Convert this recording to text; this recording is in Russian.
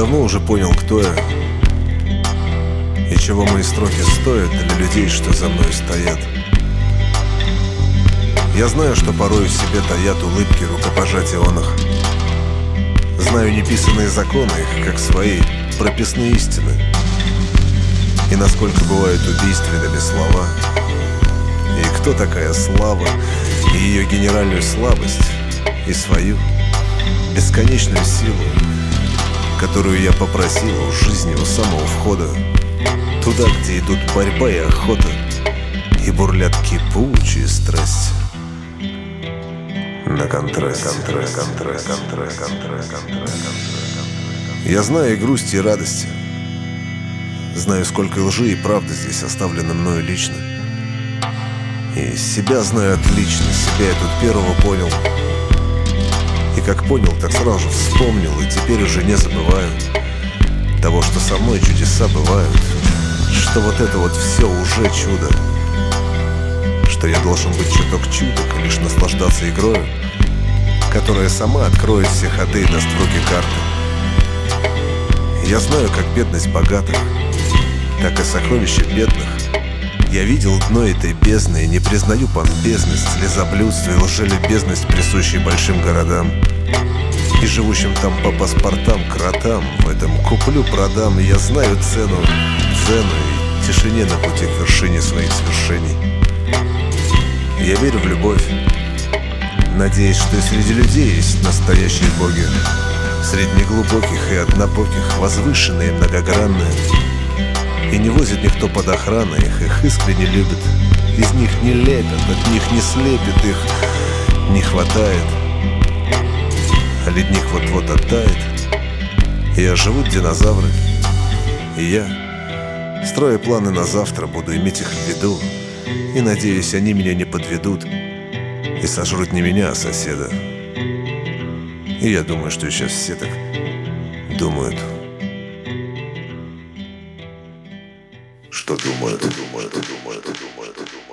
давно уже понял, кто я и чего мои строки стоят для людей, что за мной стоят. Я знаю, что порой в себе таят улыбки рукопожатия оных. Знаю неписанные законы их, как свои прописные истины, и насколько бывают убийственными слова, и кто такая слава, и ее генеральную слабость, и свою бесконечную силу, которую я попросил у жизни у самого входа, туда, где идут борьба и охота, и бурлят кипучие страсти. На контрасте. Я знаю и грусти, и радости. Знаю, сколько лжи и правды здесь оставлено мною лично. И себя знаю отлично, себя я тут первого понял. И как понял, так сразу же вспомнил, и теперь уже не забываю того, что со мной чудеса бывают, что вот это вот все уже чудо, что я должен быть чуток чудок и лишь наслаждаться игрою, которая сама откроет все ходы и даст в руки карты. Я знаю, как бедность богатых, так и сокровища бедных. Я видел дно этой бездны и не признаю помпезность, слезоблюдство и лжелюбезность, присущие большим городам и живущим там по паспортам кротам. В этом куплю-продам, и я знаю цену и тишине на пути к вершине своих свершений. Я верю в любовь, надеясь, что и среди людей есть настоящие боги, среди неглубоких и однобоких, возвышенные и многогранные. И не возит никто под охраной их искренне любят. Из них не лепят, от них не слепит, их не хватает. А ледник вот-вот оттает, и оживут динозавры. И я, строя планы на завтра, буду иметь их в виду, и надеюсь, они меня не подведут и сожрут не меня, а соседа. И я думаю, что сейчас все так думают. Что думают.